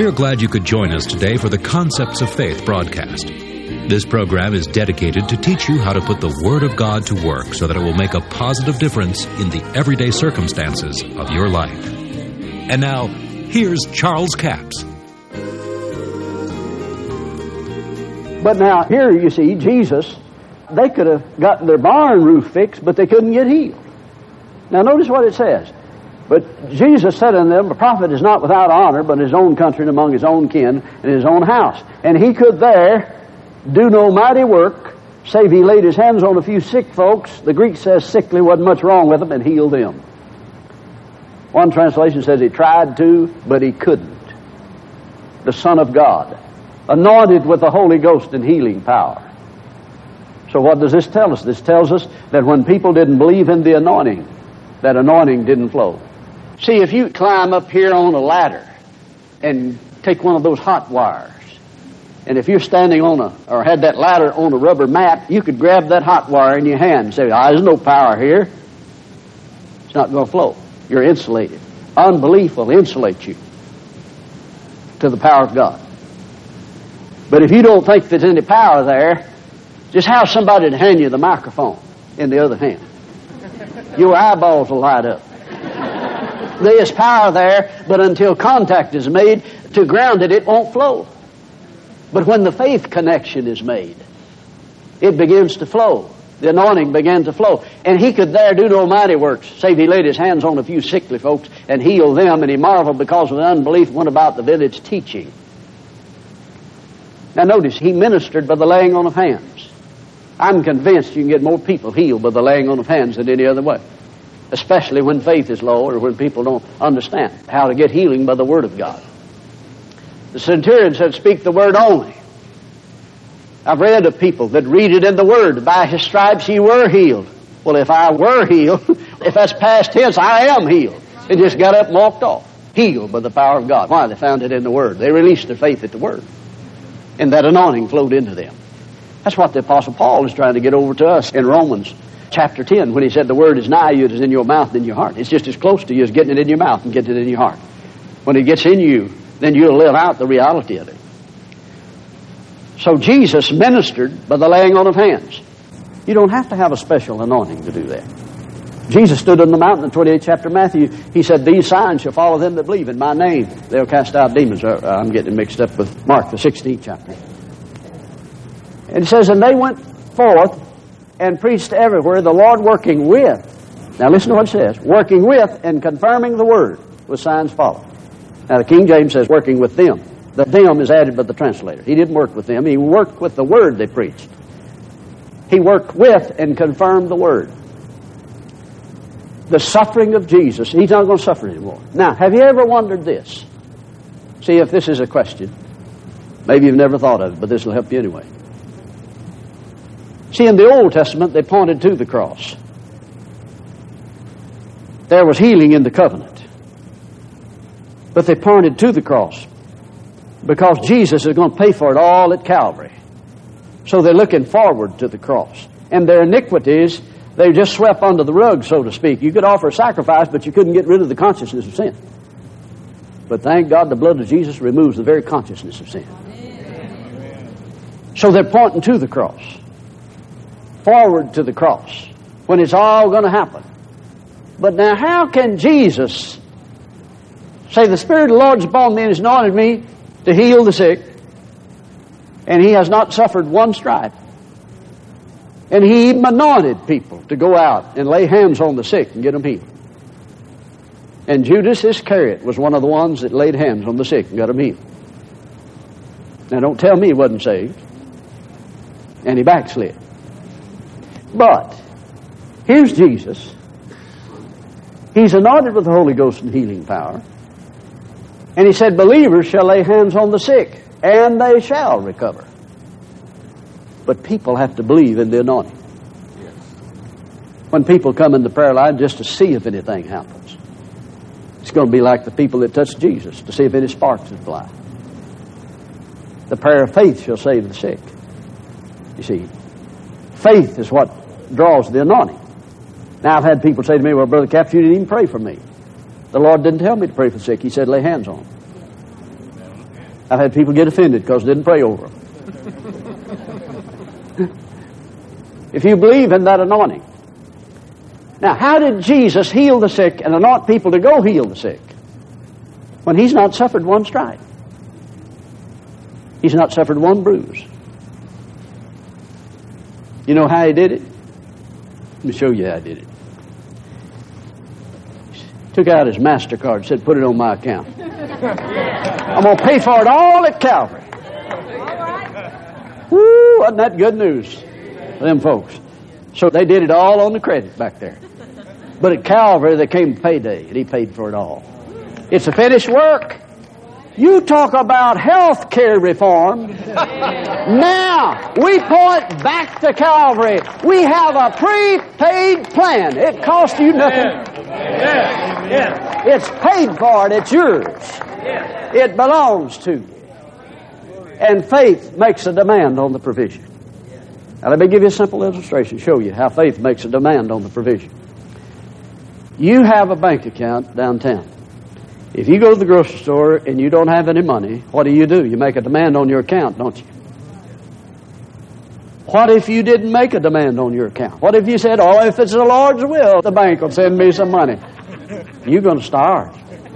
We are glad you could join us today for the Concepts of Faith broadcast. This program is dedicated to teach you how to put the Word of God to work so that it will make a positive difference in the everyday circumstances of your life. And now, here's Charles Capps. But now, here you see, Jesus, they could have gotten their barn roof fixed, but they couldn't get healed. Now, notice what it says. But Jesus said unto them, a prophet is not without honor, but in his own country and among his own kin and his own house. And he could there do no mighty work, save he laid his hands on a few sick folks. The Greek says sickly, wasn't much wrong with them, and healed them. One translation says he tried to, but he couldn't. The Son of God, anointed with the Holy Ghost and healing power. So what does this tell us? This tells us that when people didn't believe in the anointing, that anointing didn't flow. See, if you climb up here on a ladder and take one of those hot wires, and if you're standing or had that ladder on a rubber mat, you could grab that hot wire in your hand and say, there's no power here. It's not going to flow. You're insulated. Unbelief will insulate you to the power of God. But if you don't think there's any power there, just have somebody to hand you the microphone in the other hand. Your eyeballs will light up. There is power there, but until contact is made to ground it, it won't flow. But when the faith connection is made, it begins to flow. The anointing began to flow. And he could there do no mighty works, save he laid his hands on a few sickly folks and healed them, and he marveled because of the unbelief, went about the village teaching. Now notice, he ministered by the laying on of hands. I'm convinced you can get more people healed by the laying on of hands than any other way. Especially when faith is low or when people don't understand how to get healing by the Word of God. The centurion said, speak the Word only. I've read of people that read it in the Word. By his stripes ye were healed. Well, if I were healed, if that's past tense, I am healed. They just got up and walked off. Healed by the power of God. Why? They found it in the Word. They released their faith at the Word. And that anointing flowed into them. That's what the Apostle Paul is trying to get over to us in Romans chapter 10, when he said the Word is nigh you, it is in your mouth and in your heart. It's just as close to you as getting it in your mouth and getting it in your heart. When it gets in you, then you'll live out the reality of it. So Jesus ministered by the laying on of hands. You don't have to have a special anointing to do that. Jesus stood on the mountain in the 28th chapter of Matthew. He said, these signs shall follow them that believe in my name. They'll cast out demons. I'm getting mixed up with Mark, the 16th chapter. And it says, and they went forth and preached everywhere, the Lord working with. Now listen to what it says. Working with and confirming the word with signs follow. Now the King James says working with them. The them is added by the translator. He didn't work with them. He worked with the word they preached. He worked with and confirmed the word. The suffering of Jesus. He's not going to suffer anymore. Now, have you ever wondered this? See if this is a question. Maybe you've never thought of it, but this will help you anyway. See, in the Old Testament, they pointed to the cross. There was healing in the covenant. But they pointed to the cross because Jesus is going to pay for it all at Calvary. So they're looking forward to the cross. And their iniquities, they just swept under the rug, so to speak. You could offer a sacrifice, but you couldn't get rid of the consciousness of sin. But thank God the blood of Jesus removes the very consciousness of sin. So they're pointing to the cross. Forward to the cross, when it's all going to happen. But now how can Jesus say, the Spirit of the Lord is upon me and has anointed me to heal the sick, and he has not suffered one stripe? And he even anointed people to go out and lay hands on the sick and get them healed. And Judas Iscariot was one of the ones that laid hands on the sick and got them healed. Now don't tell me he wasn't saved. And he backslid. But here's Jesus. He's anointed with the Holy Ghost and healing power. And he said, believers shall lay hands on the sick, and they shall recover. But people have to believe in the anointing. When people come in the prayer line just to see if anything happens, it's going to be like the people that touched Jesus, to see if any sparks would fly. The prayer of faith shall save the sick. You see, faith is what draws the anointing. Now, I've had people say to me, well, Brother Capps, you didn't even pray for me. The Lord didn't tell me to pray for the sick. He said, lay hands on them. I've had people get offended because I didn't pray over them. If you believe in that anointing. Now, how did Jesus heal the sick and anoint people to go heal the sick when He's not suffered one stripe? He's not suffered one bruise. You know how He did it? Let me show you how He did it. Took out His MasterCard, said, put it on my account. I'm going to pay for it all at Calvary. Woo, wasn't that good news for them folks? So they did it all on the credit back there. But at Calvary, there came payday, and He paid for it all. It's a finished work. You talk about health care reform. Now, we point back to Calvary. We have a prepaid plan. It costs you nothing. It's paid for. It's yours. It belongs to you. And faith makes a demand on the provision. Now, let me give you a simple illustration, show you how faith makes a demand on the provision. You have a bank account downtown. If you go to the grocery store and you don't have any money, what do? You make a demand on your account, don't you? What if you didn't make a demand on your account? What if you said, oh, if it's the Lord's will, the bank will send me some money? You're going to starve.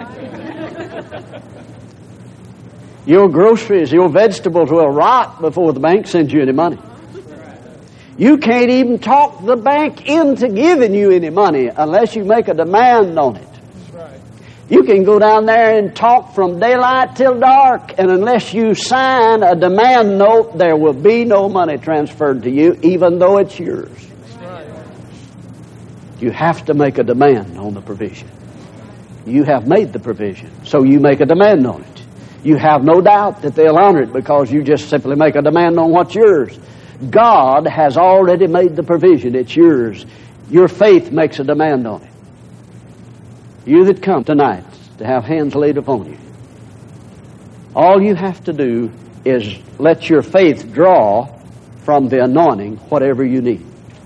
Your groceries, your vegetables will rot before the bank sends you any money. You can't even talk the bank into giving you any money unless you make a demand on it. You can go down there and talk from daylight till dark, and unless you sign a demand note, there will be no money transferred to you, even though it's yours. You have to make a demand on the provision. You have made the provision, so you make a demand on it. You have no doubt that they'll honor it because you just simply make a demand on what's yours. God has already made the provision. It's yours. Your faith makes a demand on it. You that come tonight to have hands laid upon you, all you have to do is let your faith draw from the anointing whatever you need.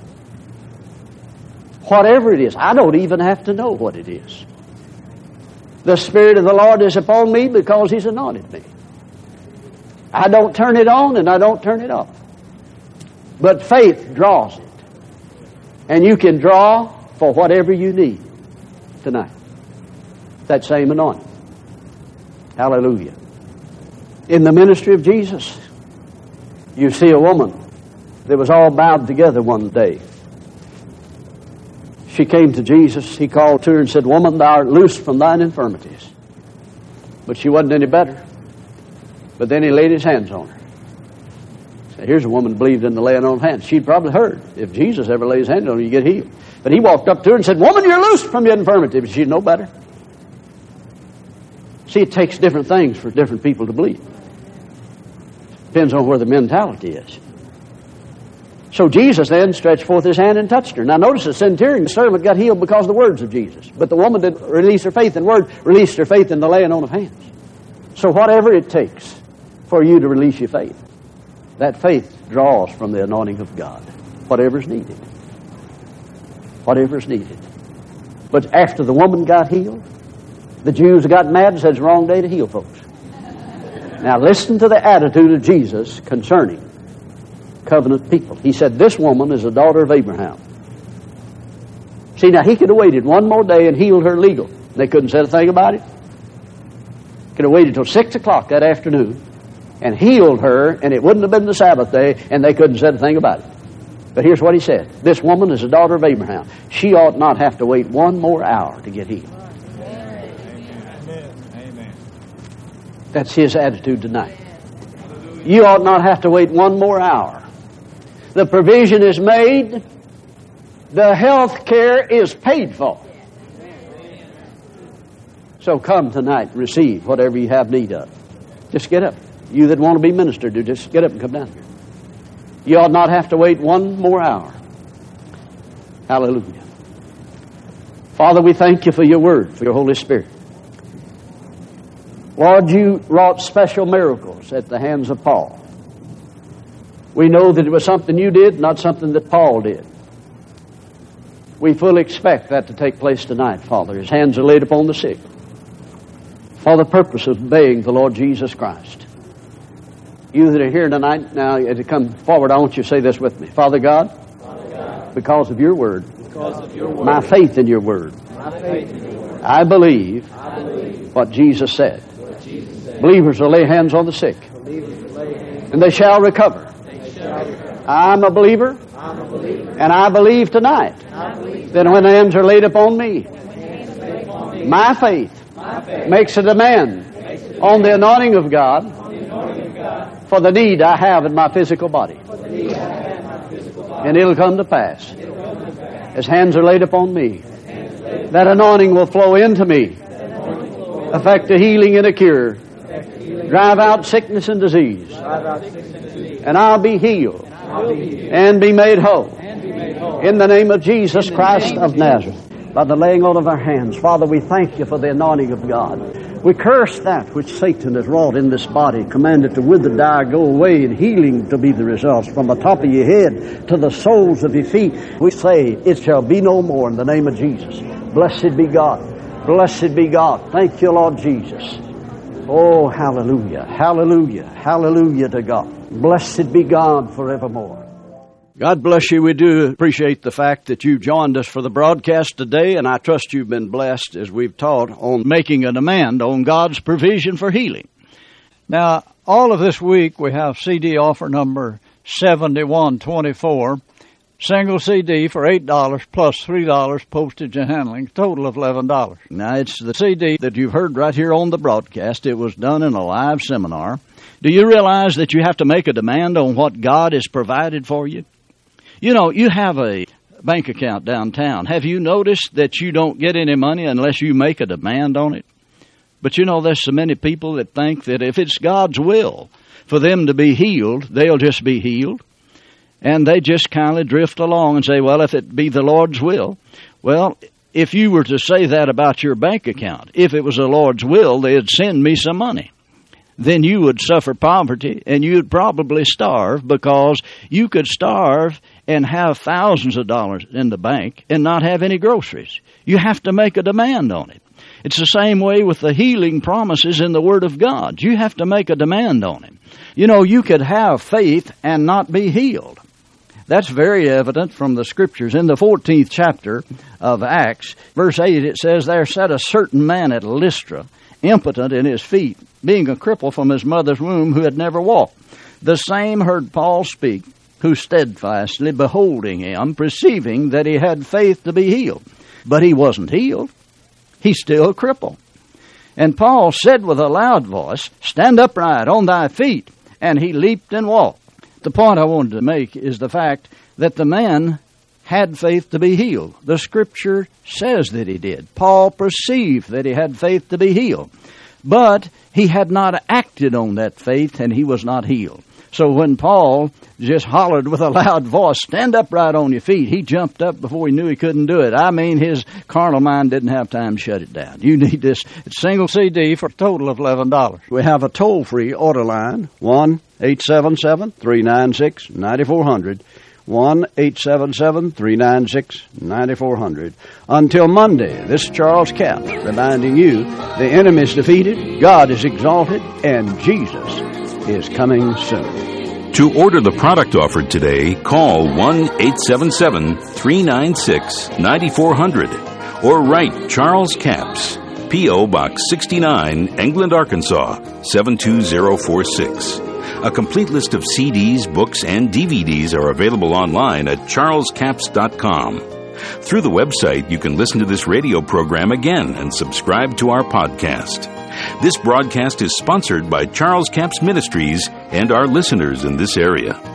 Whatever it is. I don't even have to know what it is. The Spirit of the Lord is upon me because He's anointed me. I don't turn it on and I don't turn it off. But faith draws it. And you can draw for whatever you need tonight. That same anointing. Hallelujah. In the ministry of Jesus, you see a woman that was all bowed together one day. She came to Jesus. He called to her and said, woman, thou art loosed from thine infirmities. But she wasn't any better. But then He laid His hands on her. So here's a woman who believed in the laying on of hands. She'd probably heard, if Jesus ever lays hands on you, you get healed. But He walked up to her and said, woman, you're loosed from your infirmity. But she'd know better. See, it takes different things for different people to believe. Depends on where the mentality is. So Jesus then stretched forth His hand and touched her. Now notice the centurion, the servant, got healed because of the words of Jesus. But the woman didn't release her faith in word, released her faith in the laying on of hands. So whatever it takes for you to release your faith, that faith draws from the anointing of God. Whatever's needed. Whatever's needed. But after the woman got healed, the Jews got mad and said it's the wrong day to heal folks. Now listen to the attitude of Jesus concerning covenant people. He said, this woman is a daughter of Abraham. See, now He could have waited one more day and healed her legal. They couldn't say a thing about it. Could have waited till 6 o'clock that afternoon and healed her, and it wouldn't have been the Sabbath day, and they couldn't say a thing about it. But here's what He said. This woman is a daughter of Abraham. She ought not have to wait one more hour to get healed. That's His attitude tonight. You ought not have to wait one more hour. The provision is made. The health care is paid for. So come tonight and receive whatever you have need of. Just get up. You that want to be ministered to, just get up and come down here. You ought not have to wait one more hour. Hallelujah. Father, we thank You for Your Word, for Your Holy Spirit. Lord, You wrought special miracles at the hands of Paul. We know that it was something You did, not something that Paul did. We fully expect that to take place tonight, Father. His hands are laid upon the sick for the purpose of obeying the Lord Jesus Christ. You that are here tonight, now as you come forward, I want you to say this with me. Father God, because of your word, my faith in your word, I believe what Jesus said. Believers will lay hands on the sick, and they shall recover. I'm a believer, and I believe tonight that when hands are laid upon me, my faith makes a demand on the anointing of God for the need I have in my physical body. And it'll come to pass. As hands are laid upon me, that anointing will flow into me, effect a healing and a cure, drive out sickness and disease, and I'll be healed and be made whole. In the name of Jesus Christ of Nazareth, by the laying on of our hands, Father, we thank you for the anointing of God. We curse that which Satan has wrought in this body, commanded to wither, die, go away, and healing to be the results. From the top of your head to the soles of your feet, we say, it shall be no more in the name of Jesus. Blessed be God. Blessed be God. Thank you, Lord Jesus. Oh, hallelujah, hallelujah, hallelujah to God. Blessed be God forevermore. God bless you. We do appreciate the fact that you joined us for the broadcast today, and I trust you've been blessed as we've taught on making a demand on God's provision for healing. Now, all of this week we have CD offer number 7124, single CD for $8 plus $3 postage and handling, total of $11. Now, it's the CD that you've heard right here on the broadcast. It was done in a live seminar. Do you realize that you have to make a demand on what God has provided for you? You know, you have a bank account downtown. Have you noticed that you don't get any money unless you make a demand on it? But you know, there's so many people that think that if it's God's will for them to be healed, they'll just be healed. And they just kind of drift along and say, well, if it be the Lord's will. Well, if you were to say that about your bank account, if it was the Lord's will, they'd send me some money. Then you would suffer poverty, and you'd probably starve, because you could starve and have thousands of dollars in the bank and not have any groceries. You have to make a demand on it. It's the same way with the healing promises in the Word of God. You have to make a demand on it. You know, you could have faith and not be healed. That's very evident from the Scriptures. In the 14th chapter of Acts, verse 8, it says, there sat a certain man at Lystra, impotent in his feet, being a cripple from his mother's womb, who had never walked. The same heard Paul speak, who steadfastly beholding him, perceiving that he had faith to be healed. But he wasn't healed. He's still crippled. And Paul said with a loud voice, stand upright on thy feet. And he leaped and walked. The point I wanted to make is the fact that the man had faith to be healed. The Scripture says that he did. Paul perceived that he had faith to be healed. But he had not acted on that faith, and he was not healed. So when Paul just hollered with a loud voice, stand upright on your feet, he jumped up before he knew he couldn't do it. I mean, his carnal mind didn't have time to shut it down. You need this single CD for a total of $11. We have a toll-free order line, 1-877-396-9400. 1-877-396-9400. Until Monday, this is Charles Capps reminding you the enemy is defeated, God is exalted, and Jesus is coming soon. To order the product offered today, call 1-877-396-9400 or write Charles Capps, P.O. Box 69, England, Arkansas, 72046. A complete list of CDs, books, and DVDs are available online at charlescapps.com. Through the website, you can listen to this radio program again and subscribe to our podcast. This broadcast is sponsored by Charles Capps Ministries and our listeners in this area.